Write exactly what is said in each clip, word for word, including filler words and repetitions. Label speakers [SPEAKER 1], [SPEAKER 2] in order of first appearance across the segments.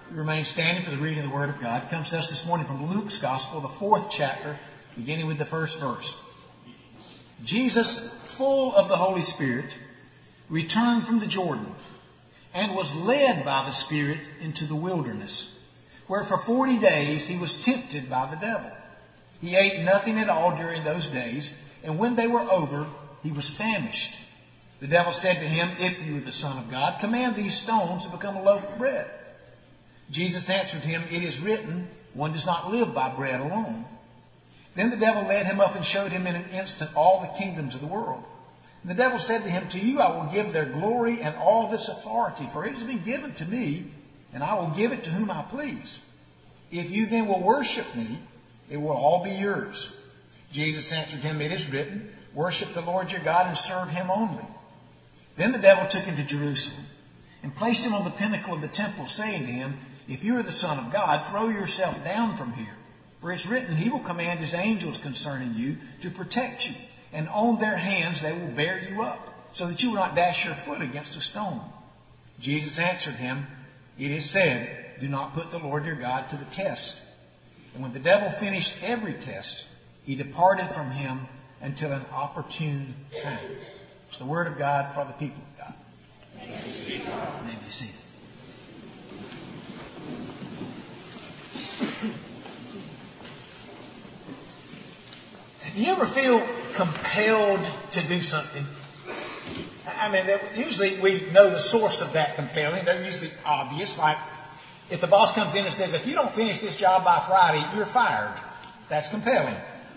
[SPEAKER 1] We remain standing for the reading of the Word of God. It comes to us this morning from Luke's Gospel, the fourth chapter, beginning with the first verse. Jesus, full of the Holy Spirit, returned from the Jordan and was led by the Spirit into the wilderness, where for forty days he was tempted by the devil. He ate nothing at all during those days, and when they were over, he was famished. The devil said to him, "If you are the Son of God, command these stones to become a loaf of bread." Jesus answered him, "It is written, one does not live by bread alone." Then the devil led him up and showed him in an instant all the kingdoms of the world. And the devil said to him, "To you I will give their glory and all this authority, for it has been given to me, and I will give it to whom I please. If you then will worship me, it will all be yours." Jesus answered him, "It is written, worship the Lord your God and serve him only." Then the devil took him to Jerusalem and placed him on the pinnacle of the temple, saying to him, "If you are the Son of God, throw yourself down from here. For it's written, he will command his angels concerning you to protect you, and on their hands they will bear you up, so that you will not dash your foot against a stone." Jesus answered him, "It is said, do not put the Lord your God to the test." And when the devil finished every test, he departed from him until an opportune time. It's the word of God for the people of God. Thanks be to God. You may be seated. Do you ever feel compelled to do something? I mean, usually we know the source of that compelling. They're usually obvious. Like if the boss comes in and says, "If you don't finish this job by Friday, you're fired." That's compelling.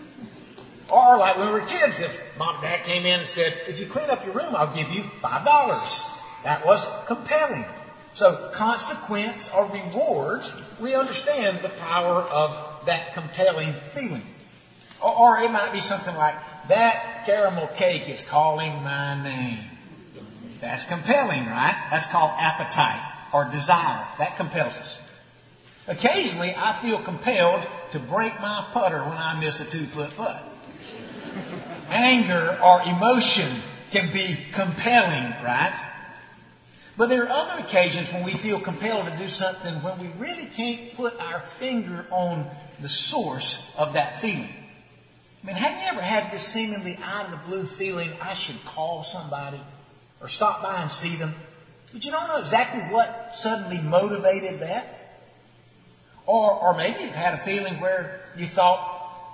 [SPEAKER 1] Or like when we were kids, if Mom and Dad came in and said, "If you clean up your room, I'll give you five dollars. That was compelling. So consequence or reward, we understand the power of that compelling feeling. Or, or it might be something like, "That caramel cake is calling my name." That's compelling, right? That's called appetite or desire. That compels us. Occasionally, I feel compelled to break my putter when I miss a two-foot putt. Anger or emotion can be compelling, right? But there are other occasions when we feel compelled to do something when we really can't put our finger on the source of that feeling. I mean, have you ever had this seemingly out of the blue feeling, I should call somebody or stop by and see them, but you don't know exactly what suddenly motivated that? Or, or maybe you've had a feeling where you thought,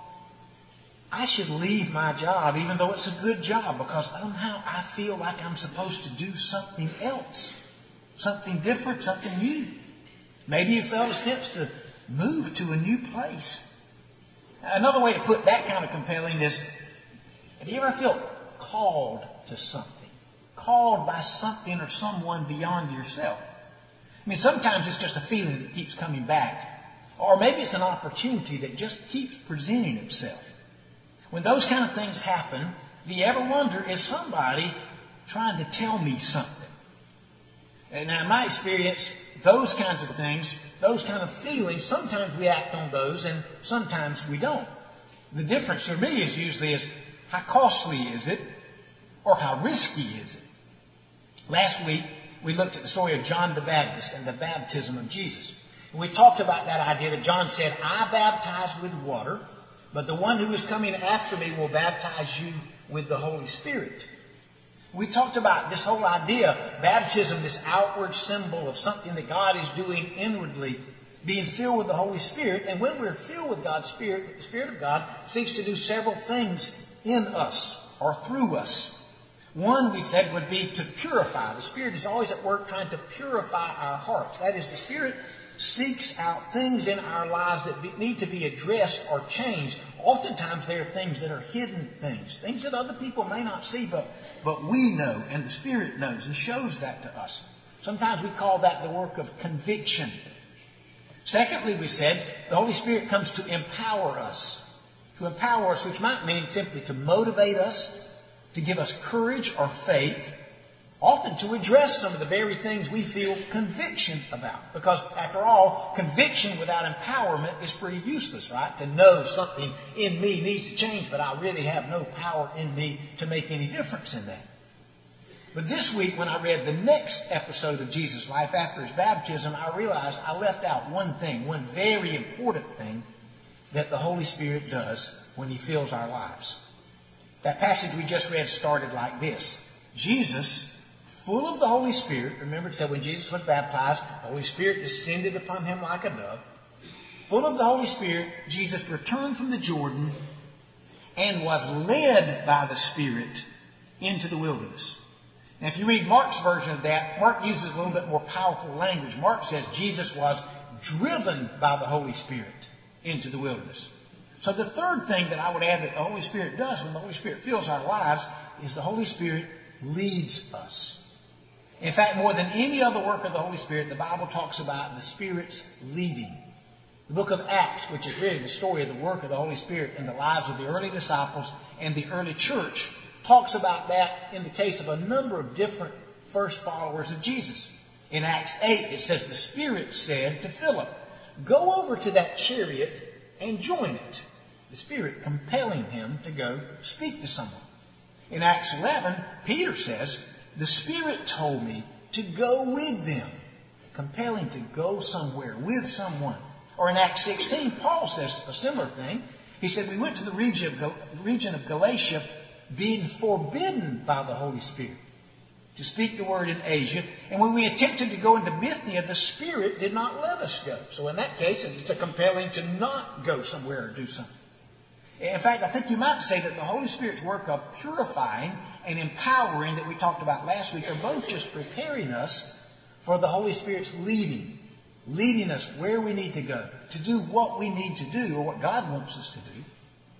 [SPEAKER 1] I should leave my job even though it's a good job because somehow I feel like I'm supposed to do something else, something different, something new. Maybe you felt a sense to move to a new place. Another way to put that kind of compelling is, have you ever felt called to something? Called by something or someone beyond yourself? I mean, sometimes it's just a feeling that keeps coming back. Or maybe it's an opportunity that just keeps presenting itself. When those kind of things happen, do you ever wonder, is somebody trying to tell me something? And now, in my experience, those kinds of things, those kind of feelings, sometimes we act on those and sometimes we don't. The difference for me is usually is how costly is it or how risky is it? Last week, we looked at the story of John the Baptist and the baptism of Jesus. And we talked about that idea that John said, "I baptize with water, but the one who is coming after me will baptize you with the Holy Spirit." We talked about this whole idea of baptism, this outward symbol of something that God is doing inwardly, being filled with the Holy Spirit. And when we're filled with God's Spirit, the Spirit of God seeks to do several things in us or through us. One, we said, would be to purify. The Spirit is always at work trying to purify our hearts. That is, the Spirit seeks out things in our lives that be, need to be addressed or changed. Oftentimes there are things that are hidden things, things that other people may not see, but, but we know, and the Spirit knows and shows that to us. Sometimes we call that the work of conviction. Secondly, we said, the Holy Spirit comes to empower us. To empower us, which might mean simply to motivate us, to give us courage or faith, often to address some of the very things we feel conviction about. Because after all, conviction without empowerment is pretty useless, right? To know something in me needs to change, but I really have no power in me to make any difference in that. But this week, when I read the next episode of Jesus' life after his baptism, I realized I left out one thing, one very important thing that the Holy Spirit does when he fills our lives. That passage we just read started like this. Jesus, full of the Holy Spirit, remember it said when Jesus was baptized, the Holy Spirit descended upon him like a dove. Full of the Holy Spirit, Jesus returned from the Jordan and was led by the Spirit into the wilderness. Now, if you read Mark's version of that, Mark uses a little bit more powerful language. Mark says Jesus was driven by the Holy Spirit into the wilderness. So the third thing that I would add that the Holy Spirit does when the Holy Spirit fills our lives is the Holy Spirit leads us. In fact, more than any other work of the Holy Spirit, the Bible talks about the Spirit's leading. The book of Acts, which is really the story of the work of the Holy Spirit in the lives of the early disciples and the early church, talks about that in the case of a number of different first followers of Jesus. In Acts eight, it says the Spirit said to Philip, "Go over to that chariot and join it." The Spirit compelling him to go speak to someone. In Acts eleven, Peter says, "The Spirit told me to go with them," compelling to go somewhere with someone. Or in Acts sixteen, Paul says a similar thing. He said, "We went to the region of, Gal- region of Galatia being forbidden by the Holy Spirit to speak the word in Asia. And when we attempted to go into Bithynia, the Spirit did not let us go." So in that case, it's a compelling to not go somewhere or do something. In fact, I think you might say that the Holy Spirit's work of purifying and empowering that we talked about last week are both just preparing us for the Holy Spirit's leading. Leading us where we need to go, to do what we need to do or what God wants us to do.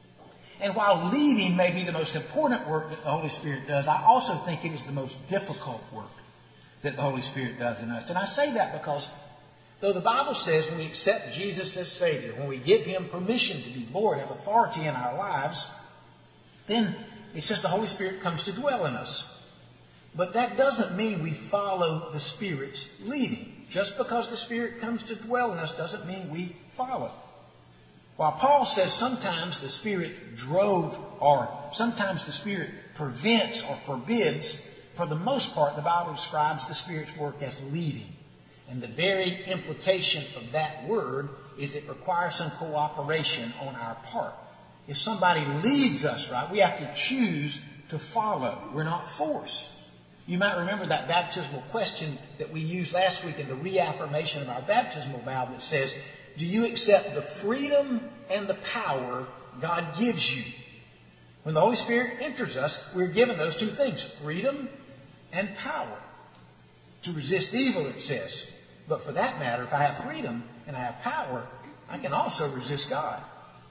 [SPEAKER 1] And while leading may be the most important work that the Holy Spirit does, I also think it is the most difficult work that the Holy Spirit does in us. And I say that because though the Bible says when we accept Jesus as Savior, when we give Him permission to be Lord, have authority in our lives, then it says the Holy Spirit comes to dwell in us. But that doesn't mean we follow the Spirit's leading. Just because the Spirit comes to dwell in us doesn't mean we follow. While Paul says sometimes the Spirit drove or sometimes the Spirit prevents or forbids, for the most part the Bible describes the Spirit's work as leading. And the very implication of that word is it requires some cooperation on our part. If somebody leads us, right, we have to choose to follow. We're not forced. You might remember that baptismal question that we used last week in the reaffirmation of our baptismal vow that says, do you accept the freedom and the power God gives you? When the Holy Spirit enters us, we're given those two things, freedom and power. To resist evil, it says. But for that matter, if I have freedom and I have power, I can also resist God.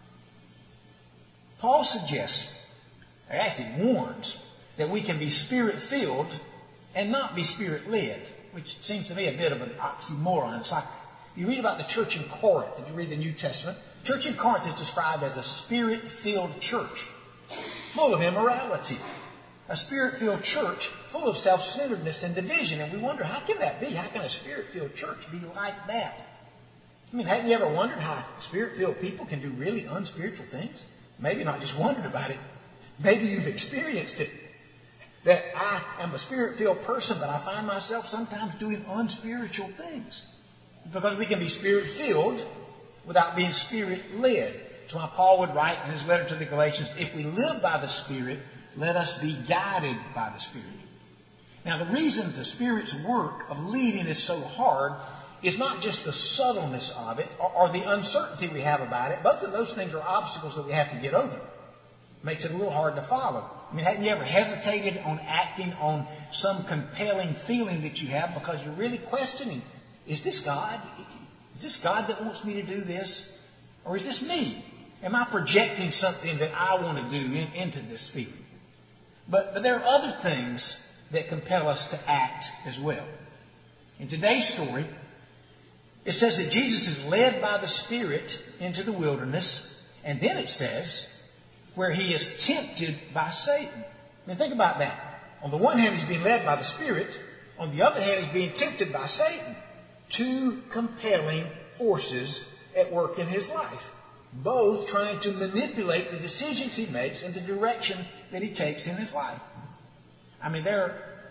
[SPEAKER 1] Paul suggests, or actually warns, that we can be Spirit-filled and not be Spirit-led, which seems to me a bit of an oxymoron. It's like you read about the church in Corinth, if you read the New Testament. The church in Corinth is described as a Spirit-filled church, full of immorality. A Spirit-filled church full of self-centeredness and division. And we wonder, how can that be? How can a Spirit-filled church be like that? I mean, haven't you ever wondered how Spirit-filled people can do really unspiritual things? Maybe not just wondered about it. Maybe you've experienced it. That I am a Spirit-filled person, but I find myself sometimes doing unspiritual things. Because we can be Spirit-filled without being Spirit-led. That's why Paul would write in his letter to the Galatians, if we live by the Spirit, let us be guided by the Spirit. Now, the reason the Spirit's work of leading is so hard is not just the subtleness of it or, or the uncertainty we have about it. Both of those things are obstacles that we have to get over. Makes it a little hard to follow. I mean, haven't you ever hesitated on acting on some compelling feeling that you have because you're really questioning, is this God? Is this God that wants me to do this? Or is this me? Am I projecting something that I want to do in, into this feeling? But, but there are other things that compel us to act as well. In today's story, it says that Jesus is led by the Spirit into the wilderness, and then it says where he is tempted by Satan. I mean, think about that. On the one hand, he's being led by the Spirit. On the other hand, he's being tempted by Satan. Two compelling forces at work in his life. Both trying to manipulate the decisions he makes and the direction that he takes in his life. I mean, there are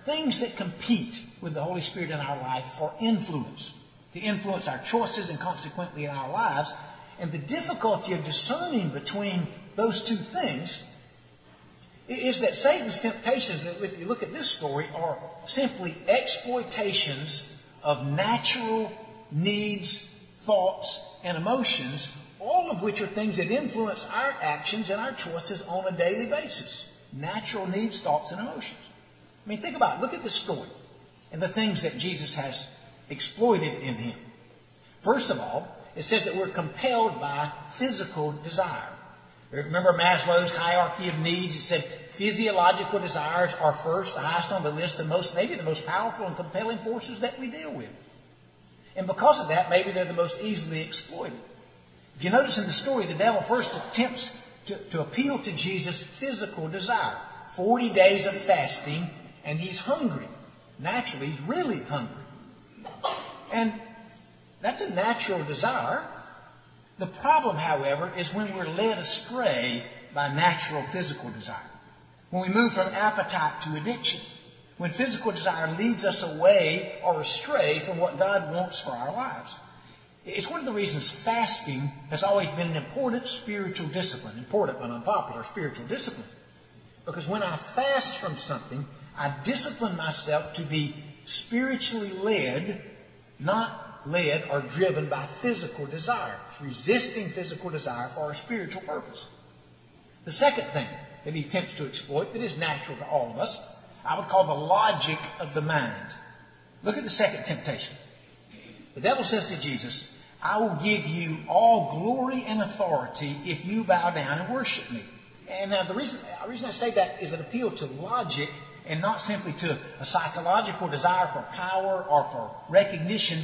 [SPEAKER 1] things that compete with the Holy Spirit in our life for influence, to influence our choices and consequently in our lives. And the difficulty of discerning between those two things is that Satan's temptations, if you look at this story, are simply exploitations of natural needs, thoughts, and emotions, all of which are things that influence our actions and our choices on a daily basis. Natural needs, thoughts, and emotions. I mean, think about it. Look at this story and the things that Jesus has exploited in him. First of all, it says that we're compelled by physical desire. Remember Maslow's hierarchy of needs? It said physiological desires are first, the highest on the list, the most, maybe the most powerful and compelling forces that we deal with. And because of that, maybe they're the most easily exploited. If you notice in the story, the devil first attempts to, to appeal to Jesus' physical desire. Forty days of fasting, and he's hungry. Naturally, he's really hungry. And that's a natural desire. The problem, however, is when we're led astray by natural physical desire. When we move from appetite to addiction. When physical desire leads us away or astray from what God wants for our lives. It's one of the reasons fasting has always been an important spiritual discipline. Important but unpopular spiritual discipline. Because when I fast from something, I discipline myself to be spiritually led, not led or driven by physical desire. It's resisting physical desire for a spiritual purpose. The second thing that he attempts to exploit that is natural to all of us, I would call the logic of the mind. Look at the second temptation. The devil says to Jesus, I will give you all glory and authority if you bow down and worship me. And now the reason, the reason I say that is an appeal to logic and not simply to a psychological desire for power or for recognition,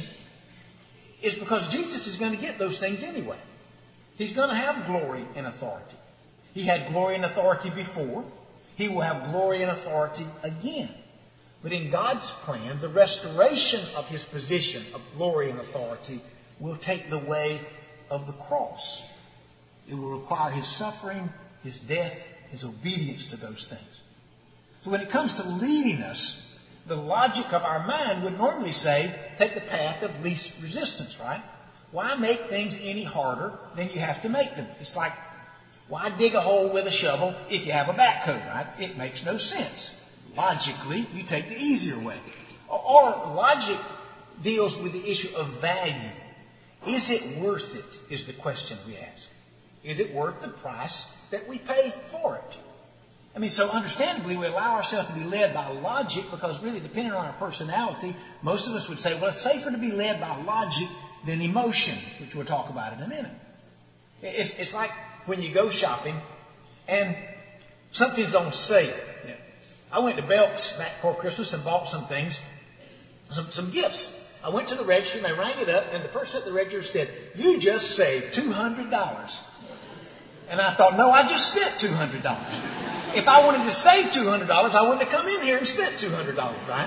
[SPEAKER 1] is because Jesus is going to get those things anyway. He's going to have glory and authority. He had glory and authority before. He will have glory and authority again. But in God's plan, the restoration of his position of glory and authority will take the way of the cross. It will require his suffering, his death, his obedience to those things. So when it comes to leading us, the logic of our mind would normally say, take the path of least resistance, right? Why make things any harder than you have to make them? It's like, why dig a hole with a shovel if you have a backhoe, right? It makes no sense. Logically, you take the easier way. Or logic deals with the issue of value. Is it worth it, is the question we ask. Is it worth the price that we pay for it? I mean, so understandably, we allow ourselves to be led by logic because really, depending on our personality, most of us would say, well, it's safer to be led by logic than emotion, which we'll talk about in a minute. It's, it's like when you go shopping and something's on sale. I went to Belk's back before Christmas and bought some things, some, some gifts. I went to the register and they rang it up and the person at the register said, you just saved two hundred dollars. And I thought, no, I just spent two hundred dollars. If I wanted to save two hundred dollars, I wouldn't have come in here and spent two hundred dollars, right?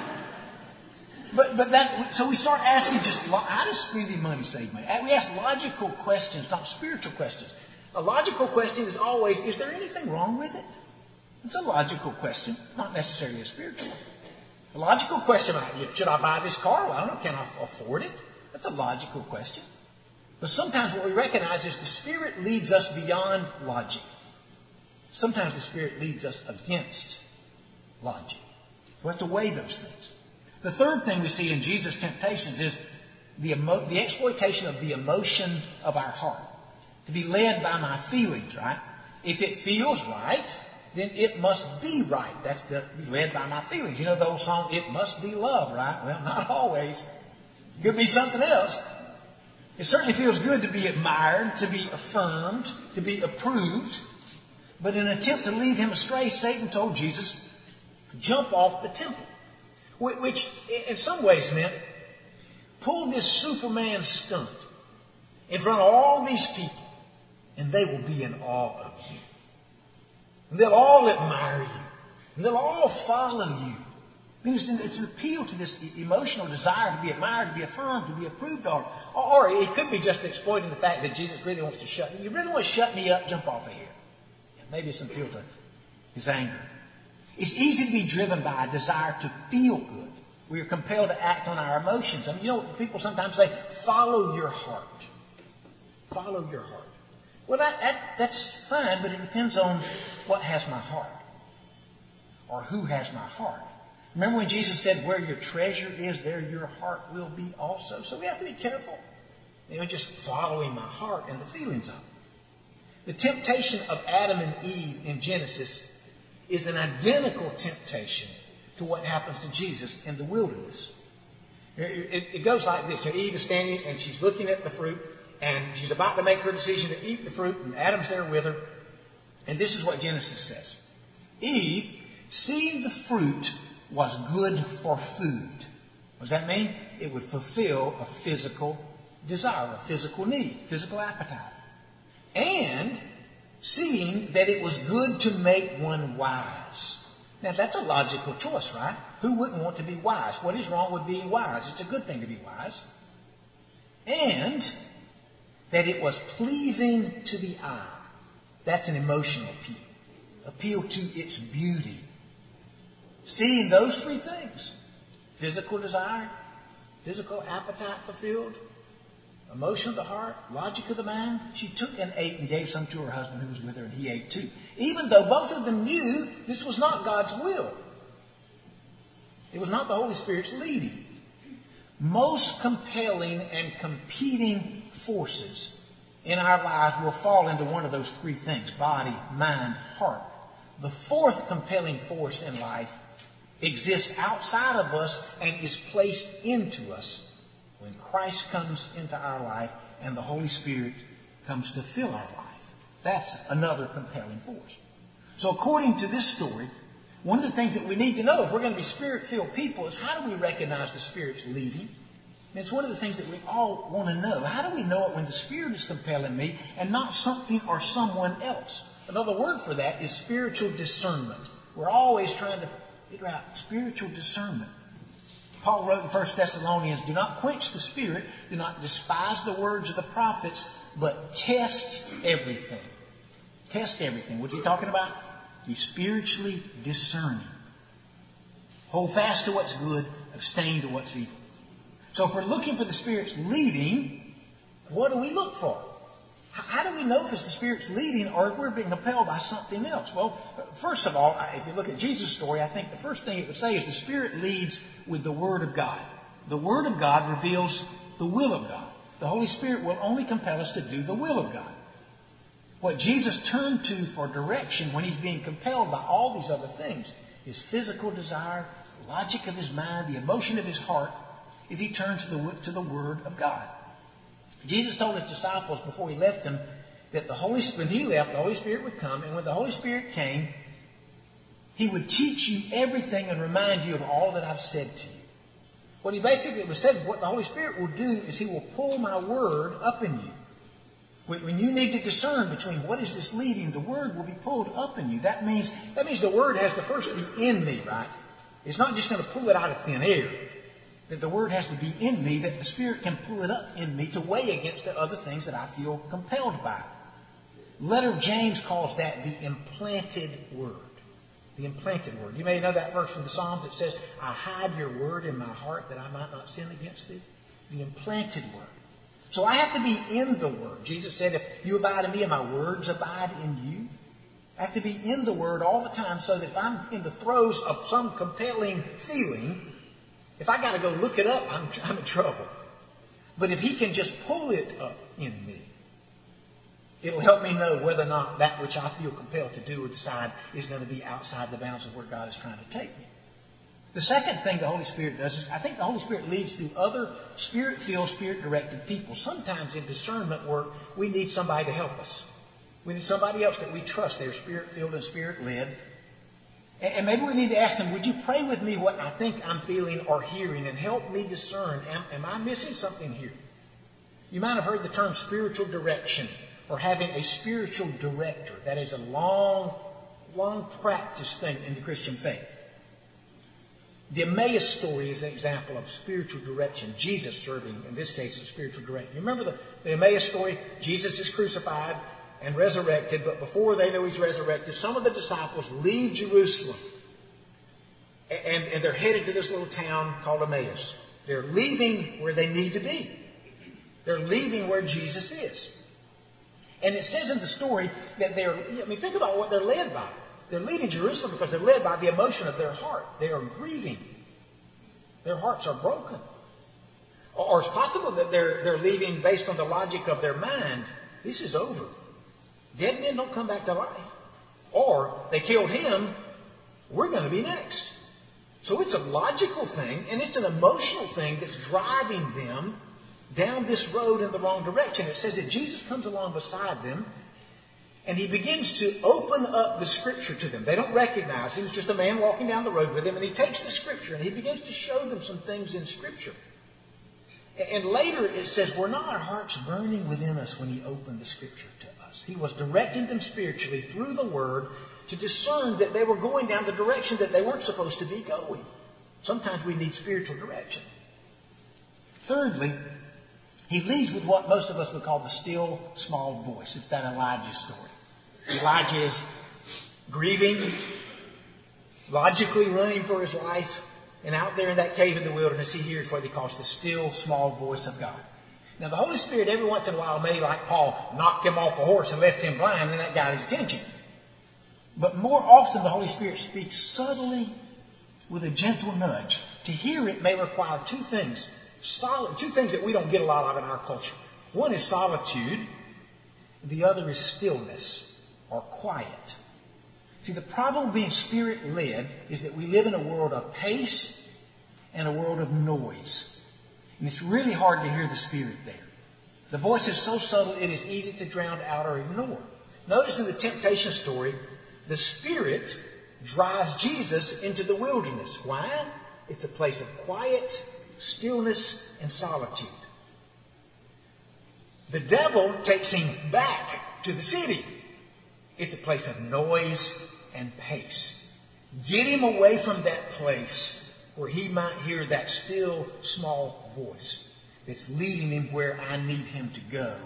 [SPEAKER 1] But but that so we start asking just, how does spending money save money? We ask logical questions, not spiritual questions. A logical question is always, is there anything wrong with it? It's a logical question, not necessarily a spiritual one. A logical question, should I buy this car? Well, I don't know, can I afford it? That's a logical question. But sometimes what we recognize is the Spirit leads us beyond logic. Sometimes the Spirit leads us against logic. We have to weigh those things. The third thing we see in Jesus' temptations is the, emo- the exploitation of the emotion of our heart. To be led by my feelings, right? If it feels right, then it must be right. That's the be led by my feelings. You know the old song, it must be love, right? Well, not always. It could be something else. It certainly feels good to be admired, to be affirmed, to be approved. But in an attempt to lead him astray, Satan told Jesus, jump off the temple. Which in some ways meant, pull this Superman stunt in front of all these people, and they will be in awe of you. And they'll all admire you. And they'll all follow you. I mean, it's, an, it's an appeal to this emotional desire to be admired, to be affirmed, to be approved of. Or, or it could be just exploiting the fact that Jesus really wants to shut me. You really want to shut me up? Jump off of here. Maybe it's an appeal to his anger. It's easy to be driven by a desire to feel good. We are compelled to act on our emotions. I mean, you know, people sometimes say, follow your heart. Follow your heart. Well, that, that that's fine, but it depends on what has my heart. Or who has my heart. Remember when Jesus said, where your treasure is, there your heart will be also. So we have to be careful. You know, just following my heart and the feelings of it. The temptation of Adam and Eve in Genesis is an identical temptation to what happens to Jesus in the wilderness. It, it, it goes like this. So Eve is standing and she's looking at the fruit and she's about to make her decision to eat the fruit and Adam's there with her. And this is what Genesis says. Eve, seeing the fruit was good for food. What does that mean? It would fulfill a physical desire, a physical need, physical appetite. And seeing that it was good to make one wise. Now that's a logical choice, right? Who wouldn't want to be wise? What is wrong with being wise? It's a good thing to be wise. And that it was pleasing to the eye. That's an emotional appeal. Appeal to its beauty. Seeing those three things, physical desire, physical appetite fulfilled, emotion of the heart, logic of the mind, she took and ate and gave some to her husband who was with her, and he ate too. Even though both of them knew this was not God's will. It was not the Holy Spirit's leading. Most compelling and competing forces in our lives will fall into one of those three things, body, mind, heart. The fourth compelling force in life exists outside of us and is placed into us when Christ comes into our life and the Holy Spirit comes to fill our life. That's another compelling force. So according to this story, one of the things that we need to know if we're going to be Spirit-filled people is how do we recognize the Spirit's leading? And it's one of the things that we all want to know. How do we know it when the Spirit is compelling me and not something or someone else? Another word for that is spiritual discernment. We're always trying to figure out spiritual discernment. Paul wrote in First Thessalonians, do not quench the Spirit, do not despise the words of the prophets, but test everything. Test everything. What's he talking about? Be spiritually discerning. Hold fast to what's good, abstain to what's evil. So if we're looking for the Spirit's leading, what do we look for? How do we know if it's the Spirit's leading or if we're being compelled by something else? Well, first of all, if you look at Jesus' story, I think the first thing it would say is the Spirit leads with the Word of God. The Word of God reveals the will of God. The Holy Spirit will only compel us to do the will of God. What Jesus turned to for direction when he's being compelled by all these other things, his physical desire, the logic of his mind, the emotion of his heart, is he turned to the, to the Word of God. Jesus told his disciples before he left them that the Holy Spirit, when he left, the Holy Spirit would come, and when the Holy Spirit came, he would teach you everything and remind you of all that I've said to you. What he basically was said, what the Holy Spirit will do is he will pull my word up in you. When you need to discern between what is this leading, the word will be pulled up in you. That means that means the word has to first be in me, right? It's not just going to pull it out of thin air. That the Word has to be in me, that the Spirit can pull it up in me to weigh against the other things that I feel compelled by. The letter of James calls that the implanted Word. The implanted Word. You may know that verse from the Psalms that says, I hide your Word in my heart that I might not sin against thee. The implanted Word. So I have to be in the Word. Jesus said, if you abide in me and my words abide in you. I have to be in the Word all the time so that if I'm in the throes of some compelling feeling, if I got to go look it up, I'm, I'm in trouble. But if he can just pull it up in me, it'll help me know whether or not that which I feel compelled to do or decide is going to be outside the bounds of where God is trying to take me. The second thing the Holy Spirit does is I think the Holy Spirit leads through other Spirit-filled, Spirit-directed people. Sometimes in discernment work, we need somebody to help us. We need somebody else that we trust. They're Spirit-filled and Spirit-led. And maybe we need to ask them, would you pray with me what I think I'm feeling or hearing and help me discern, am, am I missing something here? You might have heard the term spiritual direction or having a spiritual director. That is a long, long practice thing in the Christian faith. The Emmaus story is an example of spiritual direction. Jesus serving, in this case, as spiritual director. You remember the, the Emmaus story? Jesus is crucified and resurrected, but before they know he's resurrected, some of the disciples leave Jerusalem And, and they're headed to this little town called Emmaus. They're leaving where they need to be. They're leaving where Jesus is. And it says in the story that they're, I mean, think about what they're led by. They're leaving Jerusalem because they're led by the emotion of their heart. They are grieving. Their hearts are broken. Or, or it's possible that they're, they're leaving based on the logic of their mind. This is over. Dead men don't come back to life. Or they killed him. We're going to be next. So it's a logical thing, and it's an emotional thing that's driving them down this road in the wrong direction. It says that Jesus comes along beside them, and he begins to open up the Scripture to them. They don't recognize him. It's just a man walking down the road with them, and he takes the Scripture, and he begins to show them some things in Scripture. And later it says, were not our hearts burning within us when he opened the Scripture to us? He was directing them spiritually through the Word to discern that they were going down the direction that they weren't supposed to be going. Sometimes we need spiritual direction. Thirdly, he leads with what most of us would call the still small voice. It's that Elijah story. Elijah is grieving, logically running for his life, and out there in that cave in the wilderness, he hears what he calls the still small voice of God. Now, the Holy Spirit every once in a while may, like Paul, knocked him off a horse and left him blind, and that got his attention. But more often the Holy Spirit speaks subtly with a gentle nudge. To hear it may require two things. Solid, two things that we don't get a lot of in our culture. One is solitude. The other is stillness or quiet. See, the problem of being Spirit-led is that we live in a world of pace and a world of noise. And it's really hard to hear the Spirit there. The voice is so subtle it is easy to drown out or ignore. Notice in the temptation story, the Spirit drives Jesus into the wilderness. Why? It's a place of quiet, stillness, and solitude. The devil takes him back to the city. It's a place of noise and pace. Get him away from that place where he might hear that still, small voice that's leading him where I need him to go.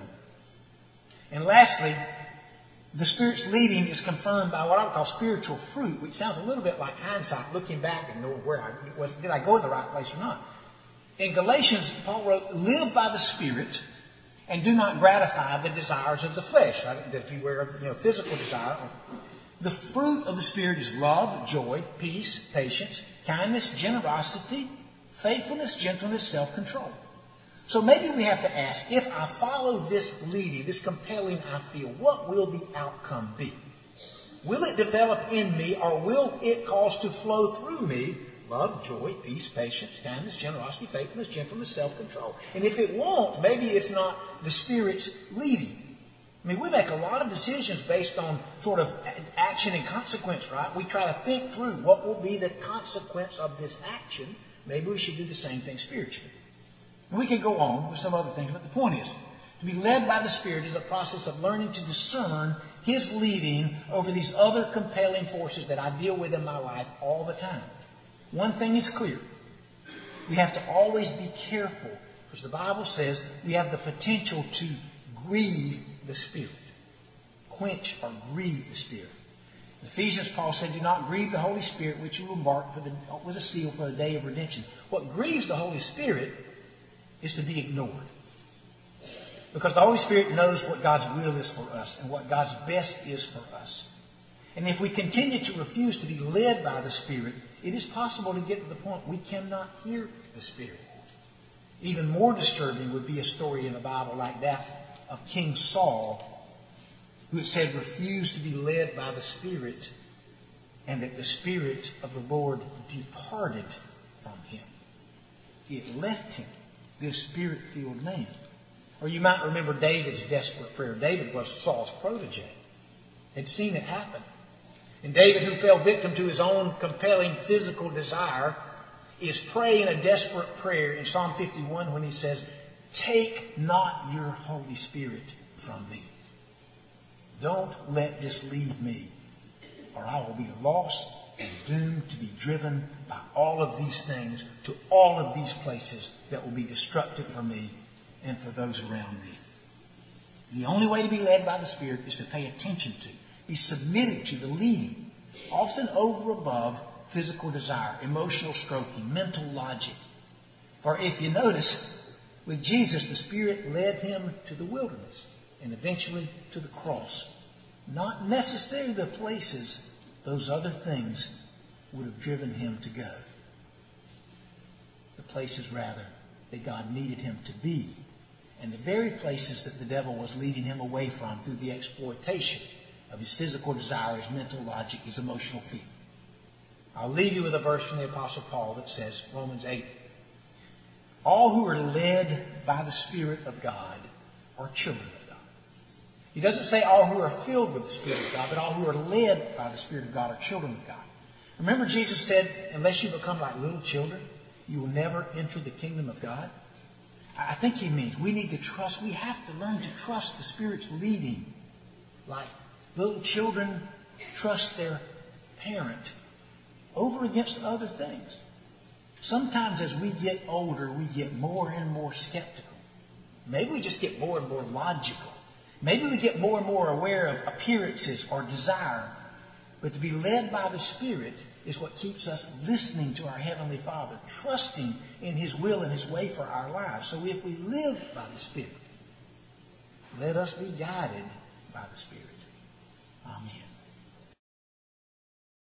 [SPEAKER 1] And lastly, the Spirit's leading is confirmed by what I would call spiritual fruit, which sounds a little bit like hindsight, looking back and knowing where I was, did I go in the right place or not. In Galatians, Paul wrote, live by the Spirit and do not gratify the desires of the flesh. Like if you were a you know, physical desire. The fruit of the Spirit is love, joy, peace, patience, kindness, generosity, faithfulness, gentleness, self-control. So maybe we have to ask, if I follow this leading, this compelling I feel, what will the outcome be? Will it develop in me, or will it cause to flow through me love, joy, peace, patience, kindness, generosity, faithfulness, gentleness, self-control? And if it won't, maybe it's not the Spirit's leading. I mean, we make a lot of decisions based on sort of action and consequence, right? We try to think through what will be the consequence of this action. Maybe we should do the same thing spiritually. We can go on with some other things, but the point is, to be led by the Spirit is a process of learning to discern His leading over these other compelling forces that I deal with in my life all the time. One thing is clear. We have to always be careful, because the Bible says we have the potential to grieve the Spirit. Quench or grieve the Spirit. In Ephesians, Paul said, do not grieve the Holy Spirit, which you embarked for the, with a seal for the day of redemption. What grieves the Holy Spirit is to be ignored. Because the Holy Spirit knows what God's will is for us and what God's best is for us. And if we continue to refuse to be led by the Spirit, it is possible to get to the point we cannot hear the Spirit. Even more disturbing would be a story in the Bible like that of King Saul, who it said refused to be led by the Spirit, and that the Spirit of the Lord departed from him. It left him, this Spirit-filled man. Or you might remember David's desperate prayer. David was Saul's protege. Had seen it happen. And David, who fell victim to his own compelling physical desire, is praying a desperate prayer in Psalm fifty-one when he says, take not your Holy Spirit from me. Don't let this leave me, or I will be lost and doomed to be driven by all of these things to all of these places that will be destructive for me and for those around me. The only way to be led by the Spirit is to pay attention to, be submitted to the leading, often over above physical desire, emotional stroking, mental logic. For if you notice, with Jesus, the Spirit led him to the wilderness and eventually to the cross. Not necessarily the places those other things would have driven him to go. The places, rather, that God needed him to be. And the very places that the devil was leading him away from through the exploitation of his physical desire, his mental logic, his emotional feeling. I'll leave you with a verse from the Apostle Paul that says, Romans eight, all who are led by the Spirit of God are children of God. He doesn't say all who are filled with the Spirit of God, but all who are led by the Spirit of God are children of God. Remember Jesus said, unless you become like little children, you will never enter the kingdom of God. I think he means we need to trust, we have to learn to trust the Spirit's leading. Like little children trust their parent over against other things. Sometimes as we get older, we get more and more skeptical. Maybe we just get more and more logical. Maybe we get more and more aware of appearances or desire. But to be led by the Spirit is what keeps us listening to our Heavenly Father, trusting in His will and His way for our lives. So if we live by the Spirit, let us be guided by the Spirit. Amen.